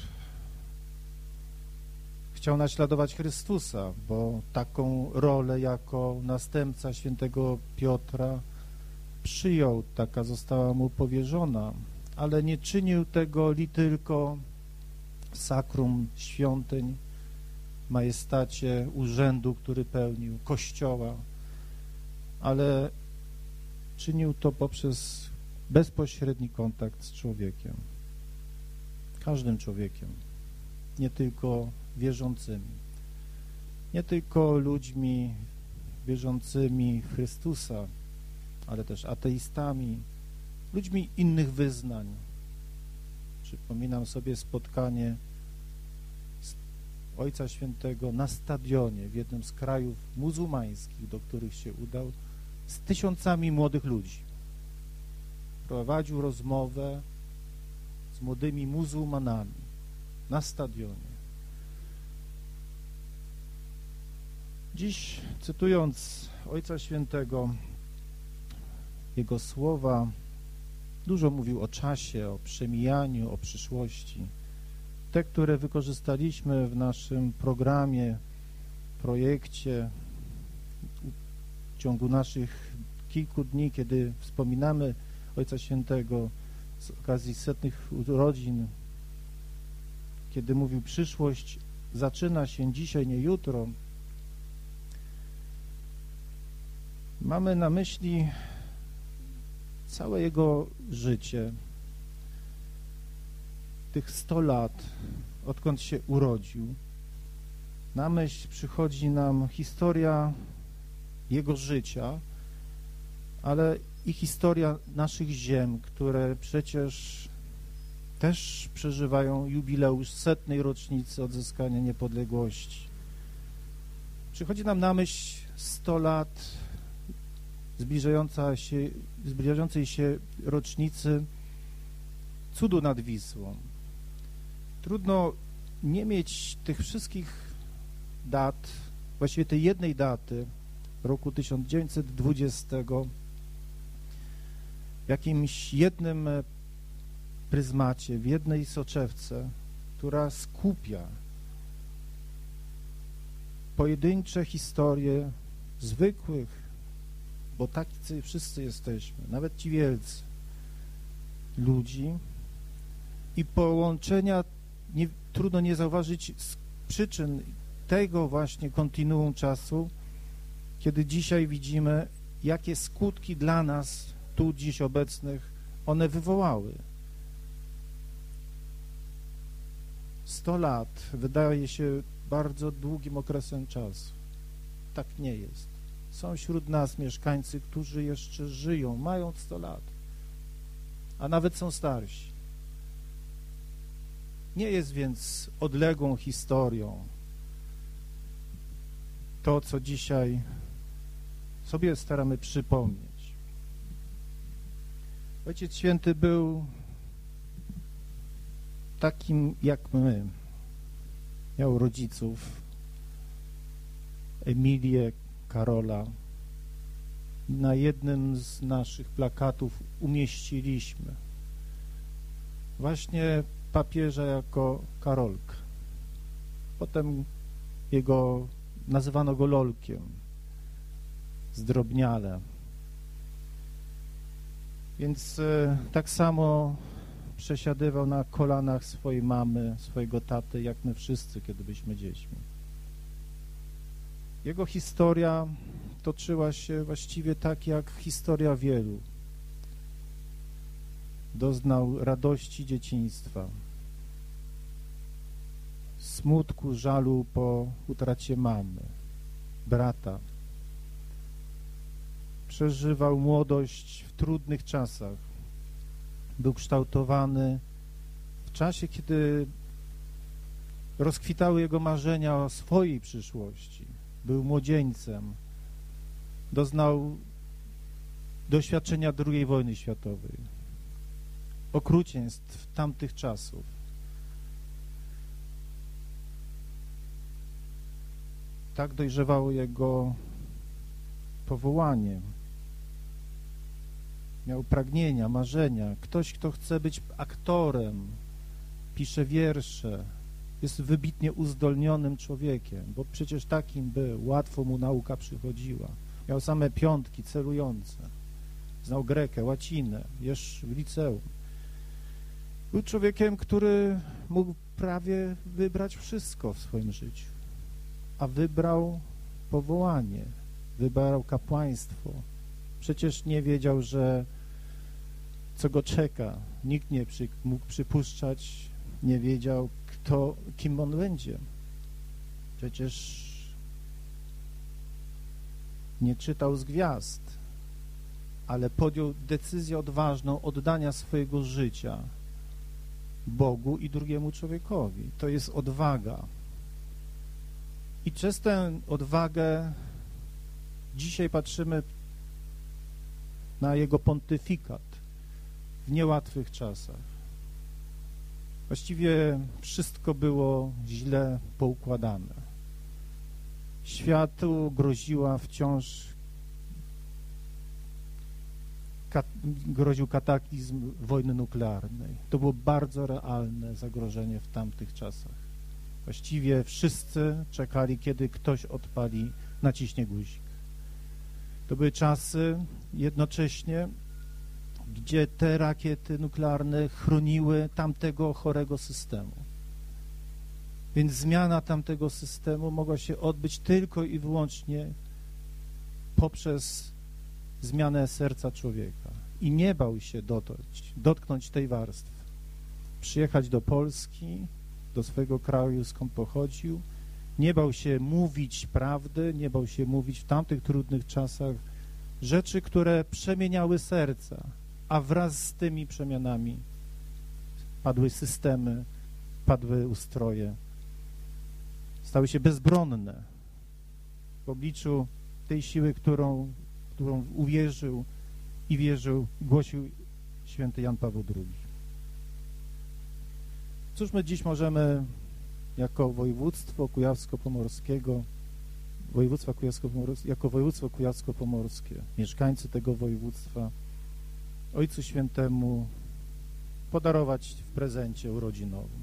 Speaker 7: chciał naśladować Chrystusa, bo taką rolę jako następca świętego Piotra przyjął, taka została mu powierzona, ale nie czynił tego li tylko w sakrum świątyń, majestacie urzędu, który pełnił, Kościoła, ale czynił to poprzez bezpośredni kontakt z człowiekiem, każdym człowiekiem, nie tylko wierzącymi, nie tylko ludźmi wierzącymi w Chrystusa, ale też ateistami, ludźmi innych wyznań. Przypominam sobie spotkanie Ojca Świętego na stadionie w jednym z krajów muzułmańskich, do których się udał, z tysiącami młodych ludzi. Prowadził rozmowę z młodymi muzułmanami na stadionie. Dziś, cytując Ojca Świętego, jego słowa, dużo mówił o czasie, o przemijaniu, o przyszłości. Te, które wykorzystaliśmy w naszym programie, projekcie, w ciągu naszych kilku dni, kiedy wspominamy Ojca Świętego z okazji 100 urodzin, kiedy mówił, przyszłość zaczyna się dzisiaj, nie jutro, mamy na myśli całe jego życie, tych 100 lat, odkąd się urodził. Na myśl przychodzi nam historia jego życia, ale i historia naszych ziem, które przecież też przeżywają jubileusz 100. rocznicy odzyskania niepodległości. Przychodzi nam na myśl 100 lat zbliżającej się rocznicy cudu nad Wisłą. Trudno nie mieć tych wszystkich dat, właściwie tej jednej daty, roku 1920, w jakimś jednym pryzmacie, w jednej soczewce, która skupia pojedyncze historie zwykłych, bo tacy wszyscy jesteśmy, nawet ci wielcy ludzi, i połączenia trudno nie zauważyć z przyczyn tego właśnie kontinuum czasu, kiedy dzisiaj widzimy, jakie skutki dla nas, tu dziś obecnych, one wywołały. 100 lat wydaje się bardzo długim okresem czasu. Tak nie jest. Są wśród nas mieszkańcy, którzy jeszcze żyją, mają 100 lat, a nawet są starsi. Nie jest więc odległą historią to, co dzisiaj sobie staramy przypomnieć. Ojciec Święty był takim jak my. Miał rodziców, Emilię, Karola, na jednym z naszych plakatów umieściliśmy właśnie papieża jako Karolka. Potem nazywano go Lolkiem, zdrobniale. Więc tak samo przesiadywał na kolanach swojej mamy, swojego taty, jak my wszyscy, kiedy byliśmy dziećmi. Jego historia toczyła się właściwie tak, jak historia wielu. Doznał radości dzieciństwa, smutku, żalu po utracie mamy, brata. Przeżywał młodość w trudnych czasach. Był kształtowany w czasie, kiedy rozkwitały jego marzenia o swojej przyszłości. Był młodzieńcem. Doznał doświadczenia II wojny światowej, okrucieństw tamtych czasów. Tak dojrzewało jego powołanie. Miał pragnienia, marzenia. Ktoś, kto chce być aktorem, pisze wiersze, jest wybitnie uzdolnionym człowiekiem, bo przecież takim był, łatwo mu nauka przychodziła. Miał same piątki celujące. Znał grekę, łacinę, jeszcze w liceum. Był człowiekiem, który mógł prawie wybrać wszystko w swoim życiu, a wybrał powołanie, wybrał kapłaństwo. Przecież nie wiedział, co go czeka. Nikt nie mógł przypuszczać, nie wiedział, kim on będzie. Przecież nie czytał z gwiazd, ale podjął decyzję odważną oddania swojego życia Bogu i drugiemu człowiekowi. To jest odwaga. I przez tę odwagę dzisiaj patrzymy na jego pontyfikat w niełatwych czasach. Właściwie wszystko było źle poukładane. Światu groziła wciąż groził kataklizm wojny nuklearnej. To było bardzo realne zagrożenie w tamtych czasach. Właściwie wszyscy czekali, kiedy ktoś odpali, naciśnie guzik. To były czasy jednocześnie, gdzie te rakiety nuklearne chroniły tamtego chorego systemu. Więc zmiana tamtego systemu mogła się odbyć tylko i wyłącznie poprzez zmianę serca człowieka. I nie bał się dotknąć tej warstwy. Przyjechać do Polski, do swojego kraju, skąd pochodził. Nie bał się mówić prawdy, nie bał się mówić w tamtych trudnych czasach rzeczy, które przemieniały serca, a wraz z tymi przemianami padły systemy, padły ustroje, stały się bezbronne w obliczu tej siły, którą uwierzył i wierzył, głosił święty Jan Paweł II. Cóż my dziś możemy jako województwo kujawsko-pomorskiego, jako województwo kujawsko-pomorskie, mieszkańcy tego województwa, Ojcu Świętemu podarować w prezencie urodzinowym?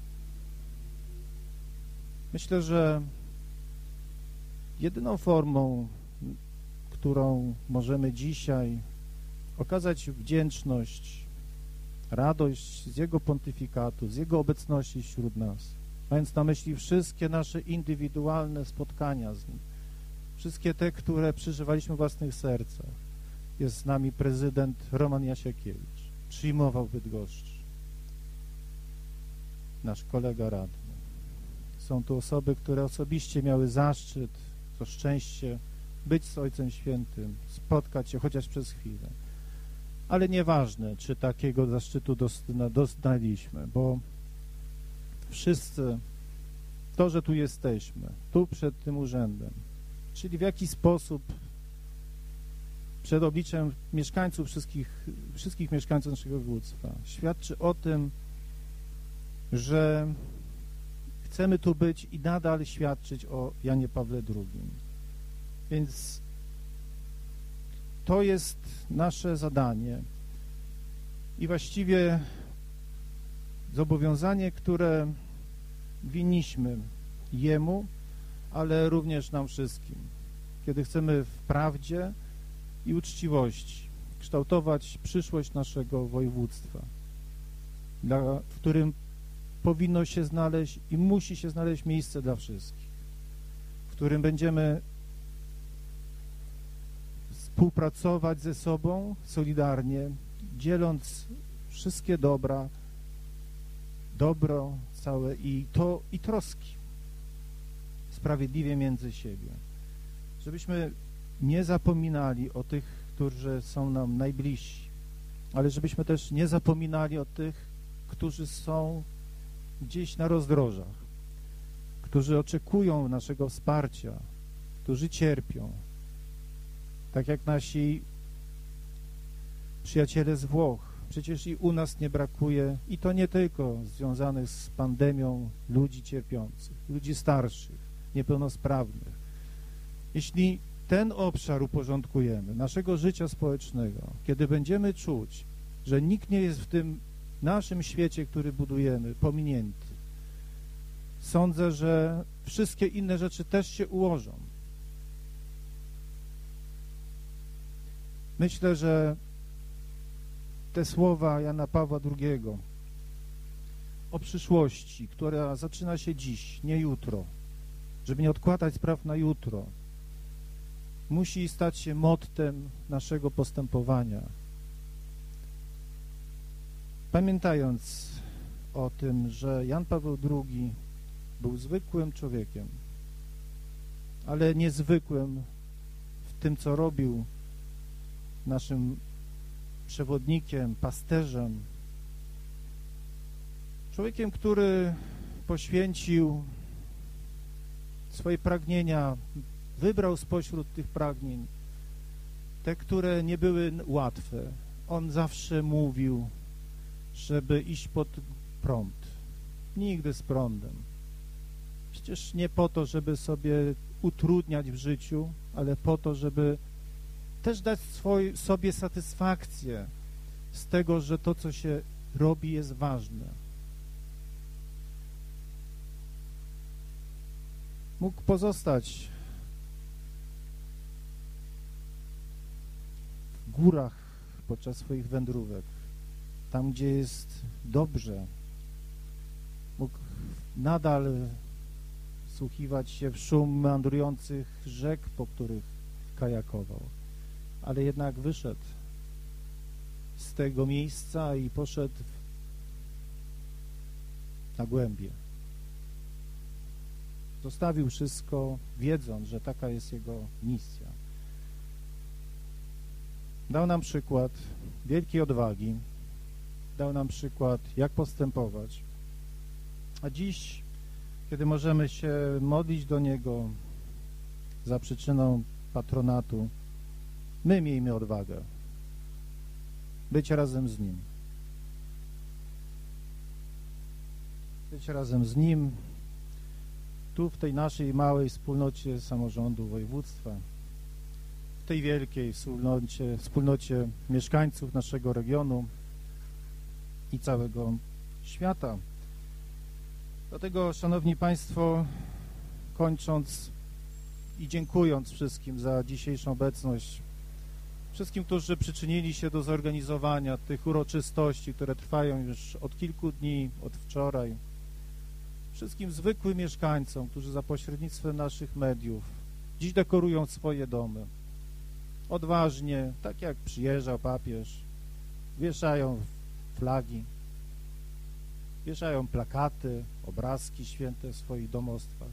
Speaker 7: Myślę, że jedyną formą, którą możemy dzisiaj okazać wdzięczność, radość z Jego pontyfikatu, z Jego obecności wśród nas, mając na myśli wszystkie nasze indywidualne spotkania z Nim, wszystkie te, które przeżywaliśmy w własnych sercach. Jest z nami prezydent Roman Jasiakiewicz, przyjmował w Bydgoszczy, nasz kolega radny. Są tu osoby, które osobiście miały zaszczyt, to szczęście być z Ojcem Świętym, spotkać się chociaż przez chwilę. Ale nieważne, czy takiego zaszczytu doznaliśmy, bo wszyscy, to, że tu jesteśmy, tu przed tym urzędem, czyli w jaki sposób przed obliczem mieszkańców, wszystkich mieszkańców naszego województwa, świadczy o tym, że chcemy tu być i nadal świadczyć o Janie Pawle II. Więc to jest nasze zadanie i właściwie zobowiązanie, które winniśmy Jemu, ale również nam wszystkim, kiedy chcemy w prawdzie i uczciwości kształtować przyszłość naszego województwa, w którym powinno się znaleźć i musi się znaleźć miejsce dla wszystkich, w którym będziemy współpracować ze sobą solidarnie, dzieląc wszystkie dobro całe i troski sprawiedliwie między siebie. Żebyśmy nie zapominali o tych, którzy są nam najbliżsi, ale żebyśmy też nie zapominali o tych, którzy są gdzieś na rozdrożach, którzy oczekują naszego wsparcia, którzy cierpią, tak jak nasi przyjaciele z Włoch. Przecież i u nas nie brakuje, i to nie tylko związanych z pandemią, ludzi cierpiących, ludzi starszych, niepełnosprawnych. Jeśli ten obszar uporządkujemy, naszego życia społecznego, kiedy będziemy czuć, że nikt nie jest w tym naszym świecie, który budujemy, pominięty, sądzę, że wszystkie inne rzeczy też się ułożą. Myślę, że te słowa Jana Pawła II o przyszłości, która zaczyna się dziś, nie jutro, żeby nie odkładać spraw na jutro, musi stać się mottem naszego postępowania. Pamiętając o tym, że Jan Paweł II był zwykłym człowiekiem, ale niezwykłym w tym, co robił, naszym przewodnikiem, pasterzem, człowiekiem, który poświęcił swoje pragnienia, wybrał spośród tych pragnień te, które nie były łatwe. On zawsze mówił, żeby iść pod prąd, nigdy z prądem. Przecież nie po to, żeby sobie utrudniać w życiu, ale po to, żeby też dać sobie satysfakcję z tego, że to, co się robi, jest ważne. Mógł pozostać w górach podczas swoich wędrówek, tam, gdzie jest dobrze. Mógł nadal wsłuchiwać się w szum meandrujących rzek, po których kajakował. Ale jednak wyszedł z tego miejsca i poszedł na głębie. Zostawił wszystko, wiedząc, że taka jest jego misja. Dał nam przykład wielkiej odwagi, dał nam przykład, jak postępować. A dziś, kiedy możemy się modlić do Niego za przyczyną patronatu, my miejmy odwagę być razem z Nim. Być razem z Nim tu, w tej naszej małej wspólnocie samorządu województwa, w tej wielkiej wspólnocie mieszkańców naszego regionu i całego świata. Dlatego, szanowni Państwo, kończąc i dziękując wszystkim za dzisiejszą obecność, wszystkim, którzy przyczynili się do zorganizowania tych uroczystości, które trwają już od kilku dni, od wczoraj, wszystkim zwykłym mieszkańcom, którzy za pośrednictwem naszych mediów dziś dekorują swoje domy, odważnie, tak jak przyjeżdżał papież, wieszają flagi, wieszają plakaty, obrazki święte w swoich domostwach.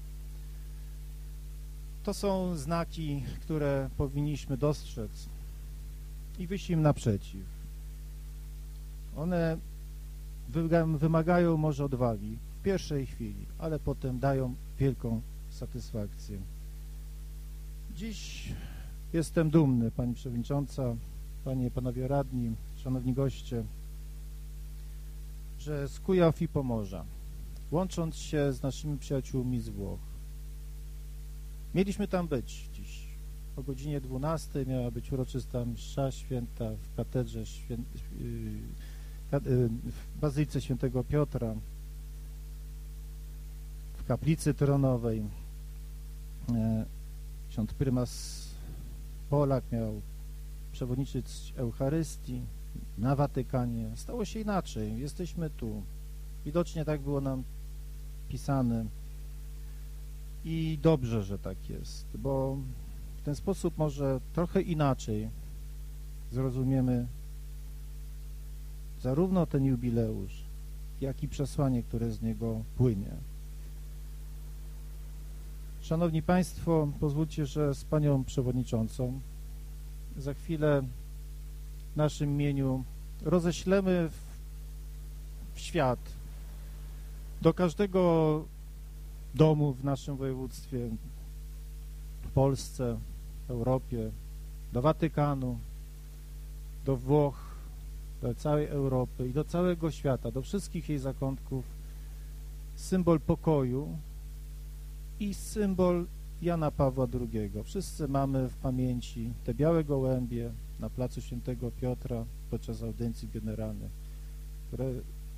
Speaker 7: To są znaki, które powinniśmy dostrzec i wyjść im naprzeciw. One wymagają może odwagi w pierwszej chwili, ale potem dają wielką satysfakcję. Dziś jestem dumny, Pani Przewodnicząca, Panie i Panowie Radni, Szanowni Goście, że z Kujaw i Pomorza, łącząc się z naszymi przyjaciółmi z Włoch, mieliśmy tam być dziś. o godzinie 12 miała być uroczysta msza święta w katedrze w Bazylice Świętego Piotra, w kaplicy tronowej. Ksiądz prymas Polak miał przewodniczyć Eucharystii na Watykanie. Stało się inaczej. Jesteśmy tu. Widocznie tak było nam pisane i dobrze, że tak jest, bo w ten sposób może trochę inaczej zrozumiemy zarówno ten jubileusz, jak i przesłanie, które z niego płynie. Szanowni Państwo, pozwólcie, że z Panią Przewodniczącą za chwilę w naszym imieniu roześlemy w świat, do każdego domu w naszym województwie, w Polsce, w Europie, do Watykanu, do Włoch, do całej Europy i do całego świata, do wszystkich jej zakątków symbol pokoju i symbol Jana Pawła II. Wszyscy mamy w pamięci te białe gołębie na placu Świętego Piotra podczas audiencji generalnej, które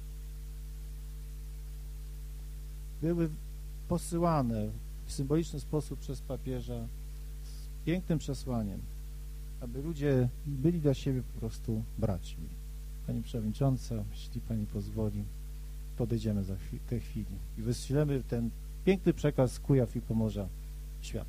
Speaker 7: były posyłane w symboliczny sposób przez papieża z pięknym przesłaniem, aby ludzie byli dla siebie po prostu braćmi. Pani Przewodnicząca, jeśli Pani pozwoli, podejdziemy za tę chwilę i wyślemy ten piękny przekaz z Kujaw i Pomorza w świat.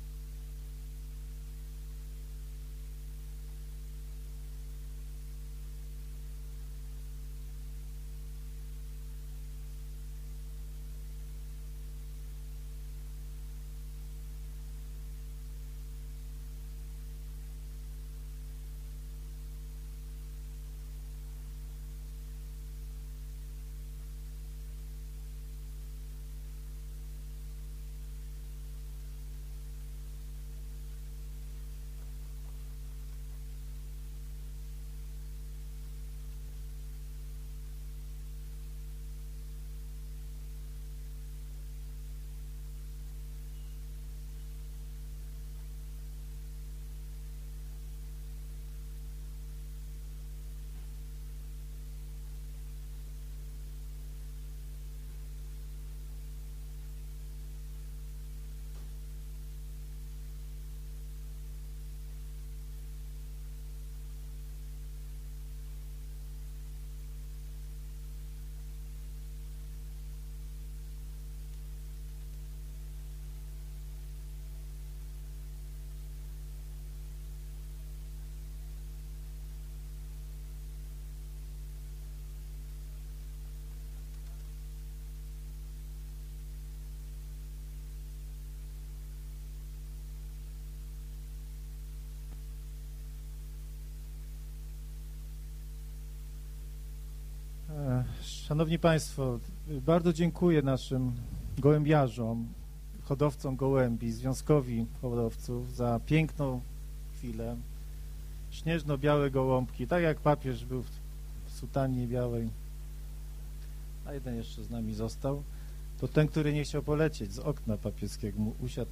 Speaker 7: Szanowni Państwo, bardzo dziękuję naszym gołębiarzom, hodowcom gołębi, Związkowi Hodowców za piękną chwilę. Śnieżno-białe gołąbki, tak jak papież był w sutannie białej, a jeden jeszcze z nami został, to ten, który nie chciał polecieć z okna papieskiego, mu usiadł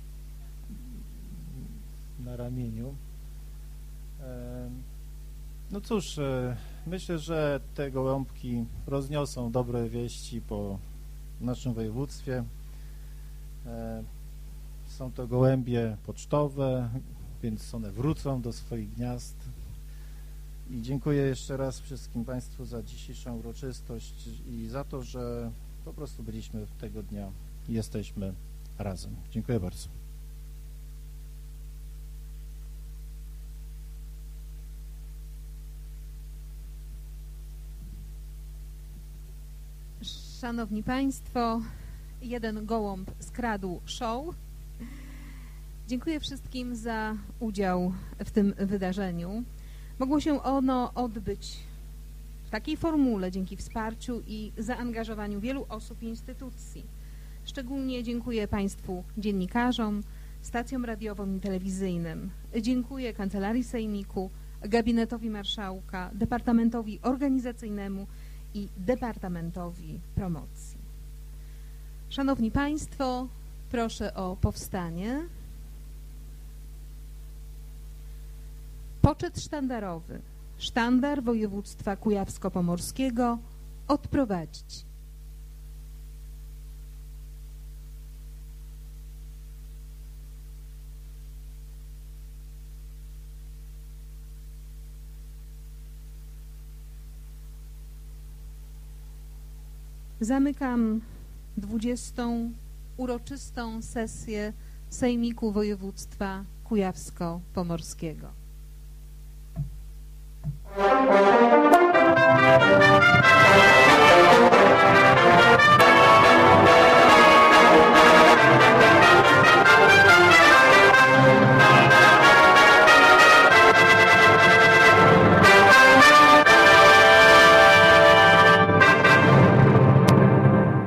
Speaker 7: na ramieniu. No cóż, myślę, że te gołąbki rozniosą dobre wieści po naszym województwie. Są to gołębie pocztowe, więc one wrócą do swoich gniazd. I dziękuję jeszcze raz wszystkim Państwu za dzisiejszą uroczystość i za to, że po prostu byliśmy tego dnia i jesteśmy razem. Dziękuję bardzo.
Speaker 1: Szanowni Państwo, jeden gołąb skradł show. Dziękuję wszystkim za udział w tym wydarzeniu. Mogło się ono odbyć w takiej formule dzięki wsparciu i zaangażowaniu wielu osób i instytucji. Szczególnie dziękuję Państwu dziennikarzom, stacjom radiowym i telewizyjnym. Dziękuję Kancelarii Sejmiku, Gabinetowi Marszałka, Departamentowi Organizacyjnemu i Departamentowi Promocji. Szanowni Państwo, proszę o powstanie. Poczet sztandarowy, sztandar województwa kujawsko-pomorskiego odprowadzić. Zamykam 20. uroczystą sesję Sejmiku Województwa Kujawsko-Pomorskiego.